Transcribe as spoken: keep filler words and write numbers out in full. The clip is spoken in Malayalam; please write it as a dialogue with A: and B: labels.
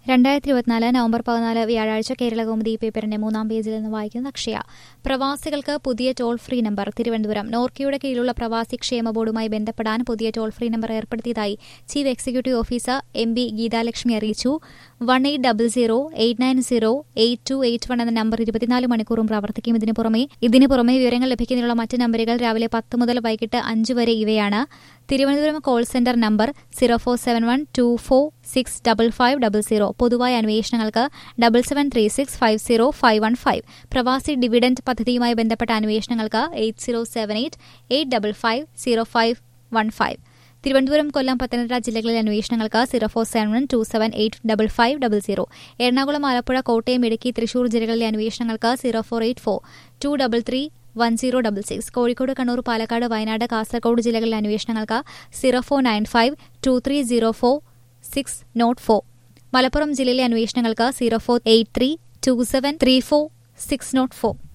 A: രണ്ടായിരത്തി ഇരുപത്തിനാല് നവംബർ പതിനാല് വ്യാഴാഴ്ച കേരള കൗമുദി പേപ്പറിന്റെ മൂന്നാം പേജിൽ നിന്ന് വായിക്കുന്ന അക്ഷയ. പ്രവാസികൾക്ക് പുതിയ ടോൾ ഫ്രീ നമ്പർ. തിരുവനന്തപുരം. നോർക്കയുടെ കീഴിലുള്ള പ്രവാസി ക്ഷേമ ബോർഡുമായി ബന്ധപ്പെടാൻ പുതിയ ടോൾ ഫ്രീ നമ്പർ ഏർപ്പെടുത്തിയതായി chief executive officer M B Geethalakshmi അറിയിച്ചു. One eight double zero eight nine zero eight two eight one എന്ന നമ്പർ ഇരുപത്തിനാല് മണിക്കൂറും പ്രവർത്തിക്കും. ഇതിനു പുറമെ ഇതിനു പുറമെ വിവരങ്ങൾ ലഭിക്കുന്നതിനുള്ള മറ്റ് നമ്പറുകൾ രാവിലെ പത്ത് മുതൽ വൈകിട്ട് അഞ്ച് വരെ ഇവയാണ്. Thiruvananthapuram call centre number zero four seven one two four six double five double zero. പൊതുവായ അന്വേഷണങ്ങൾക്ക് double seven three six five zero five one five. പ്രവാസി ഡിവിഡന്റ് പദ്ധതിയുമായി ബന്ധപ്പെട്ട അന്വേഷണങ്ങൾക്ക് eight zero seven eight eight double five zero five one five. Thiruvananthapuram, Kollam, Pathanamthitta ജില്ലകളിലെ അന്വേഷണങ്ങൾക്ക് zero four seven one two seven eight double five double zero. Ernakulam, Alappuzha, Kottayam, Idukki, Thrissur ജില്ലകളിലെ അന്വേഷണങ്ങൾക്ക് zero four eight four two double three one zero double six. Kozhikode, Kannur, Palakkad, Wayanad, Kasaragod ജില്ലകളിലെ അന്വേഷണങ്ങൾക്ക് zero four nine five two three zero four six nought four. Malappuram ജില്ലയിലെ അന്വേഷണങ്ങൾക്ക് zero four eight three two seven three four six nought four.